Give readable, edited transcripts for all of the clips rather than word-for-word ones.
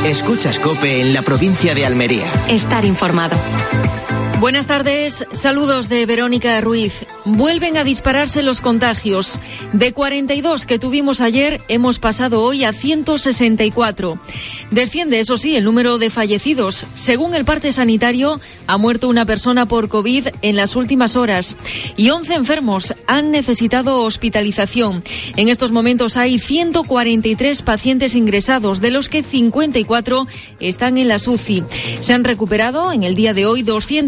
Escuchas COPE en la provincia de Almería. Estar informado. Buenas tardes, saludos de Verónica Ruiz. Vuelven a dispararse los contagios. De 42 que tuvimos ayer, hemos pasado hoy a 164. Desciende, eso sí, el número de fallecidos. Según el parte sanitario, ha muerto una persona por COVID en las últimas horas y 11 enfermos han necesitado hospitalización. En estos momentos hay 143 pacientes ingresados, de los que 54 están en las UCI. Se han recuperado en el día de hoy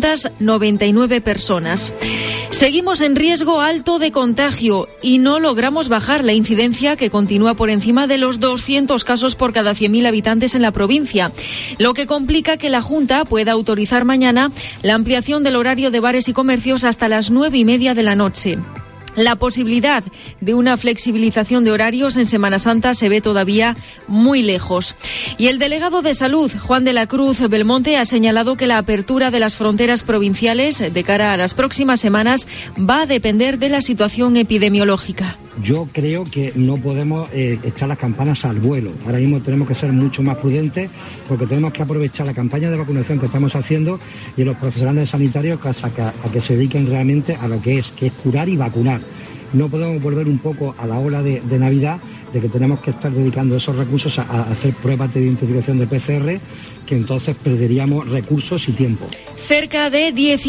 299 personas. Seguimos en riesgo alto de contagio y no logramos bajar la incidencia, que continúa por encima de los 200 casos por cada 100.000 habitantes en la provincia, lo que complica que la Junta pueda autorizar mañana la ampliación del horario de bares y comercios hasta las 9:30 de la noche. La posibilidad de una flexibilización de horarios en Semana Santa se ve todavía muy lejos. Y el delegado de Salud, Juan de la Cruz Belmonte, ha señalado que la apertura de las fronteras provinciales de cara a las próximas semanas va a depender de la situación epidemiológica. Yo creo que no podemos echar las campanas al vuelo. Ahora mismo tenemos que ser mucho más prudentes, porque tenemos que aprovechar la campaña de vacunación que estamos haciendo y los profesionales sanitarios a que se dediquen realmente a lo que es curar y vacunar. No podemos volver un poco a la ola de Navidad, de que tenemos que estar dedicando esos recursos a hacer pruebas de identificación de PCR, que entonces perderíamos recursos y tiempo. Cerca de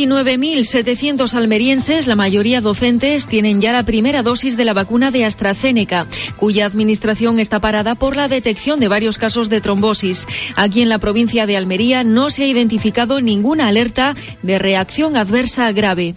19.700 almerienses, la mayoría docentes, tienen ya la primera dosis de la vacuna de AstraZeneca, cuya administración está parada por la detección de varios casos de trombosis. Aquí en la provincia de Almería no se ha identificado ninguna alerta de reacción adversa grave.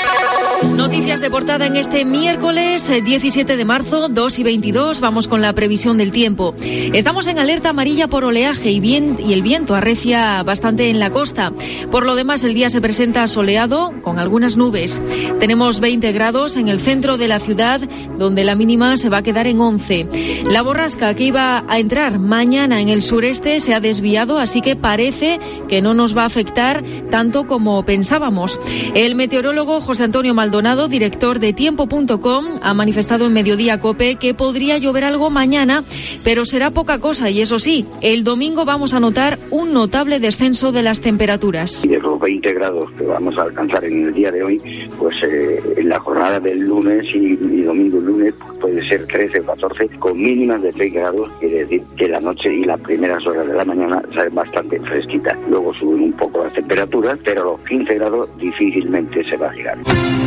Noticias de portada en este miércoles 17 de marzo, 2:22. Vamos con la previsión del tiempo. Estamos en alerta amarilla por oleaje y el viento arrecia bastante en la costa. Por lo demás, el día se presenta soleado con algunas nubes. Tenemos 20 grados en el centro de la ciudad, donde la mínima se va a quedar en 11. La borrasca que iba a entrar mañana en el sureste se ha desviado, así que parece que no nos va a afectar tanto como pensábamos. El meteorólogo José Antonio Maldonado, director de Tiempo.com, ha manifestado en Mediodía COPE que podría llover algo mañana, pero será poca cosa, y eso sí, el domingo vamos a notar un notable descenso de las temperaturas. Y de los 20 grados que vamos a alcanzar en el día de hoy, pues en la jornada del lunes y domingo y lunes pues puede ser 13 o 14, con mínimas de 6 grados, quiere decir que la noche y las primeras horas de la mañana salen bastante fresquitas. Luego suben un poco las temperaturas, pero a los 15 grados difícilmente se va a llegar.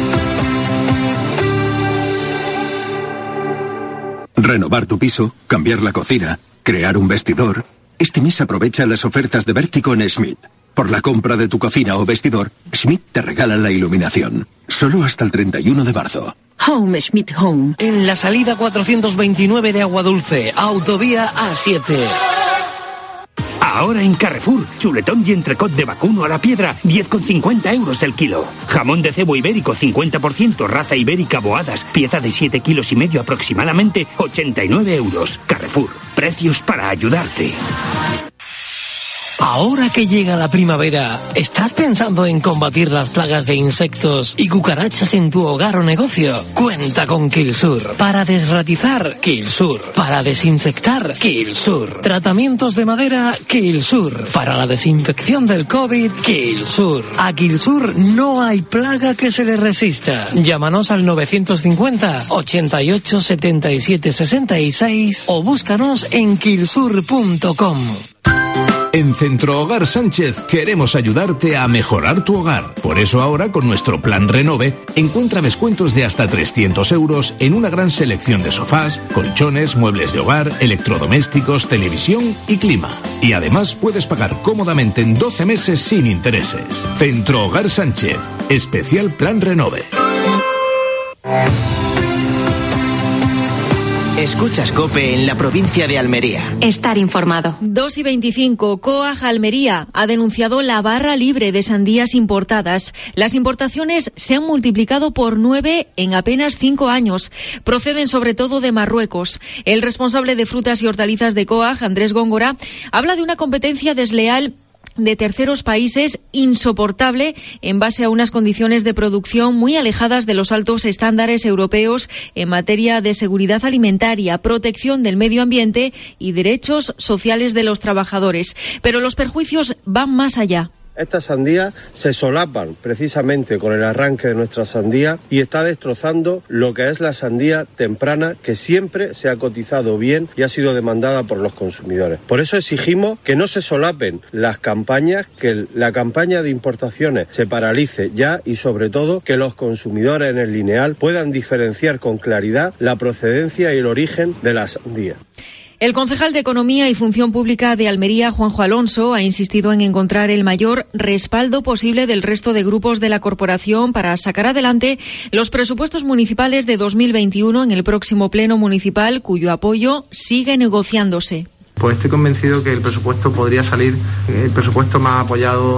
Renovar tu piso, cambiar la cocina, crear un vestidor. Este mes aprovecha las ofertas de Vértigo en Schmidt. Por la compra de tu cocina o vestidor, Schmidt te regala la iluminación. Solo hasta el 31 de marzo. Home Schmidt Home. En la salida 429 de Aguadulce, autovía A7. Ahora en Carrefour, chuletón y entrecot de vacuno a la piedra, 10,50 euros el kilo. Jamón de cebo ibérico, 50%, raza ibérica Boadas, pieza de 7,5 kilos aproximadamente, 89 euros. Carrefour, precios para ayudarte. Ahora que llega la primavera, ¿estás pensando en combatir las plagas de insectos y cucarachas en tu hogar o negocio? Cuenta con Killsur. Para desratizar, Killsur. Para desinsectar, Killsur. Tratamientos de madera, Killsur. Para la desinfección del COVID, Killsur. A Killsur no hay plaga que se le resista. Llámanos al 950 88 77 66 o búscanos en killsur.com. En Centro Hogar Sánchez queremos ayudarte a mejorar tu hogar. Por eso ahora, con nuestro Plan Renove, encuentra descuentos de hasta 300 euros en una gran selección de sofás, colchones, muebles de hogar, electrodomésticos, televisión y clima. Y además puedes pagar cómodamente en 12 meses sin intereses. Centro Hogar Sánchez, especial Plan Renove. Escuchas COPE en la provincia de Almería. Estar informado. 2:25. COAG Almería ha denunciado la barra libre de sandías importadas. Las importaciones se han multiplicado por 9 en apenas 5 años. Proceden sobre todo de Marruecos. El responsable de frutas y hortalizas de COAG, Andrés Góngora, habla de una competencia desleal de terceros países insoportable en base a unas condiciones de producción muy alejadas de los altos estándares europeos en materia de seguridad alimentaria, protección del medio ambiente y derechos sociales de los trabajadores. Pero los perjuicios van más allá. Estas sandías se solapan precisamente con el arranque de nuestra sandía y está destrozando lo que es la sandía temprana, que siempre se ha cotizado bien y ha sido demandada por los consumidores. Por eso exigimos que no se solapen las campañas, que la campaña de importaciones se paralice ya y sobre todo que los consumidores en el lineal puedan diferenciar con claridad la procedencia y el origen de la sandía. El concejal de Economía y Función Pública de Almería, Juanjo Alonso, ha insistido en encontrar el mayor respaldo posible del resto de grupos de la corporación para sacar adelante los presupuestos municipales de 2021 en el próximo pleno municipal, cuyo apoyo sigue negociándose. Pues estoy convencido que el presupuesto podría salir el presupuesto más apoyado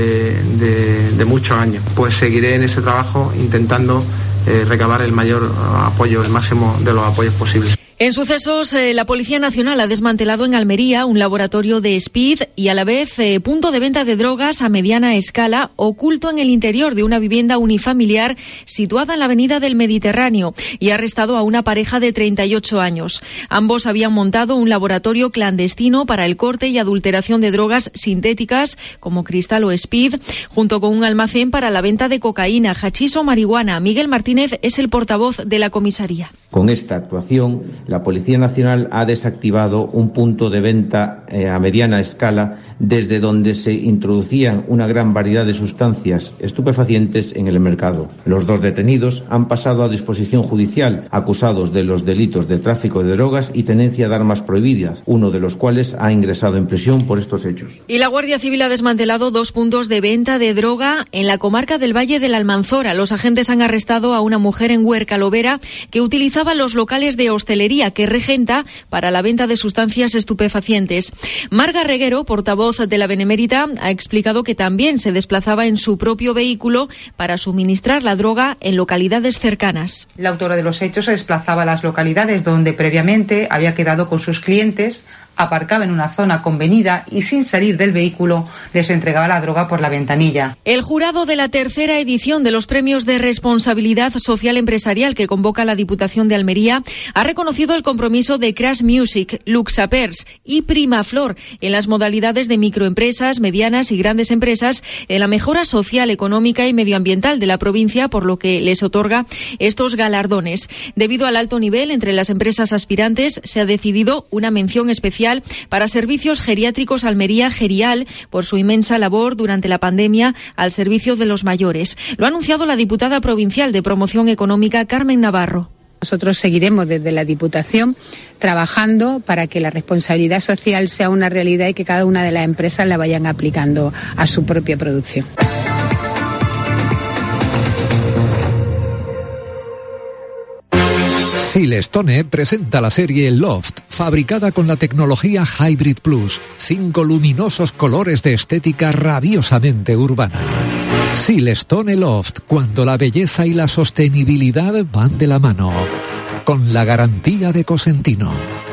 de muchos años. Pues seguiré en ese trabajo intentando recabar el mayor apoyo, el máximo de los apoyos posibles. En sucesos, la Policía Nacional ha desmantelado en Almería un laboratorio de speed y a la vez punto de venta de drogas a mediana escala oculto en el interior de una vivienda unifamiliar situada en la Avenida del Mediterráneo y ha arrestado a una pareja de 38 años. Ambos habían montado un laboratorio clandestino para el corte y adulteración de drogas sintéticas como cristal o speed, junto con un almacén para la venta de cocaína, hachís o marihuana. Miguel Martínez es el portavoz de la comisaría. Con esta actuación, la Policía Nacional ha desactivado un punto de venta a mediana escala desde donde se introducían una gran variedad de sustancias estupefacientes en el mercado. Los dos detenidos han pasado a disposición judicial, acusados de los delitos de tráfico de drogas y tenencia de armas prohibidas, uno de los cuales ha ingresado en prisión por estos hechos. Y la Guardia Civil ha desmantelado 2 puntos de venta de droga en la comarca del Valle de la Almanzora. Los agentes han arrestado a una mujer en Huercalovera que utilizaba los locales de hostelería que regenta para la venta de sustancias estupefacientes. Marga Reguero, portavoz de la Benemérita, ha explicado que también se desplazaba en su propio vehículo para suministrar la droga en localidades cercanas. La autora de los hechos se desplazaba a las localidades donde previamente había quedado con sus clientes, aparcaba en una zona convenida y sin salir del vehículo les entregaba la droga por la ventanilla. El jurado de la tercera edición de los premios de responsabilidad social empresarial que convoca la Diputación de Almería ha reconocido el compromiso de Crash Music, Luxapers y Primaflor en las modalidades de microempresas, medianas y grandes empresas en la mejora social, económica y medioambiental de la provincia, por lo que les otorga estos galardones. Debido al alto nivel entre las empresas aspirantes, se ha decidido una mención especial para Servicios Geriátricos Almería Gerial por su inmensa labor durante la pandemia al servicio de los mayores. Lo ha anunciado la diputada provincial de Promoción Económica, Carmen Navarro. Nosotros seguiremos desde la Diputación trabajando para que la responsabilidad social sea una realidad y que cada una de las empresas la vayan aplicando a su propia producción. Silestone presenta la serie Loft, fabricada con la tecnología Hybrid Plus, 5 luminosos colores de estética rabiosamente urbana. Silestone Loft, cuando la belleza y la sostenibilidad van de la mano, con la garantía de Cosentino.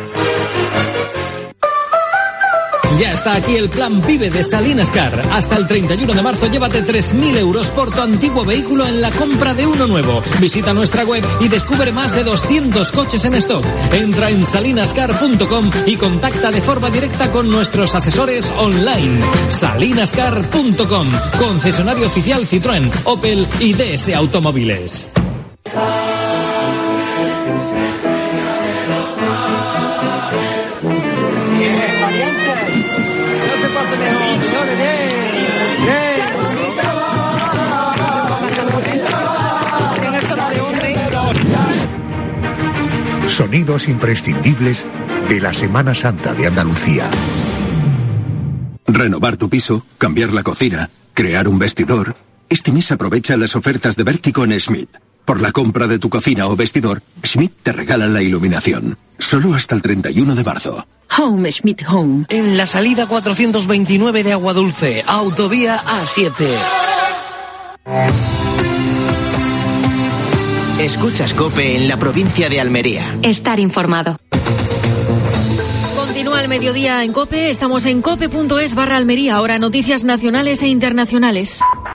Ya está aquí el plan Vive de Salinas Car. Hasta el 31 de marzo llévate 3.000 euros por tu antiguo vehículo en la compra de uno nuevo. Visita nuestra web y descubre más de 200 coches en stock. Entra en salinascar.com y contacta de forma directa con nuestros asesores online. salinascar.com, concesionario oficial Citroën, Opel y DS Automóviles. Sonidos imprescindibles de la Semana Santa de Andalucía. Renovar tu piso, cambiar la cocina, crear un vestidor. Este mes aprovecha las ofertas de Vértico en Schmidt. Por la compra de tu cocina o vestidor, Schmidt te regala la iluminación. Solo hasta el 31 de marzo. Home Schmidt Home. En la salida 429 de Aguadulce, autovía A7. Escuchas COPE en la provincia de Almería. Estar informado. Continúa el mediodía en COPE. Estamos en cope.es/Almería. Ahora noticias nacionales e internacionales.